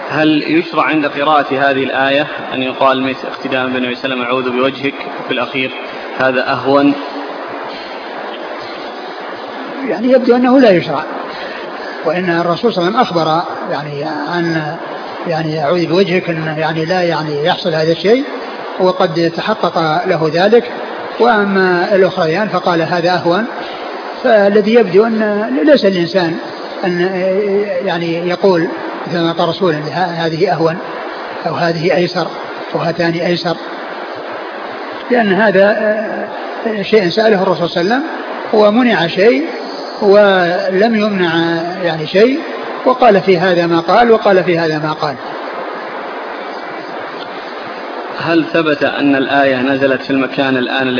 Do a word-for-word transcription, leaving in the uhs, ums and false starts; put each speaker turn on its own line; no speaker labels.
هل يشرع عند قراءة هذه الآية أن يقال مثل اقتداء بالنبي صلى الله عليه وسلم أعوذ بوجهك في الأخير هذا أهون؟
يعني يبدو أنه لا يشرع، وإن الرسول صلى الله عليه وسلم أخبر يعني عن يعني أعوذ بوجهك أن يعني لا يعني يحصل هذا الشيء، وقد تحقق له ذلك. وأما الأخريان فقال هذا أهون. فالذي يبدو أن ليس الإنسان أن يعني يقول مثل ما قال رسول هذه أهون أو هذه أيسر أو هاتان أيسر، لأن هذا شيء سأله الرسول صلى الله عليه وسلم ومنع شيء ولم يمنع يعني شيء، وقال في هذا ما قال وقال في هذا ما قال.
هل ثبت أن الآية نزلت في المكان الآن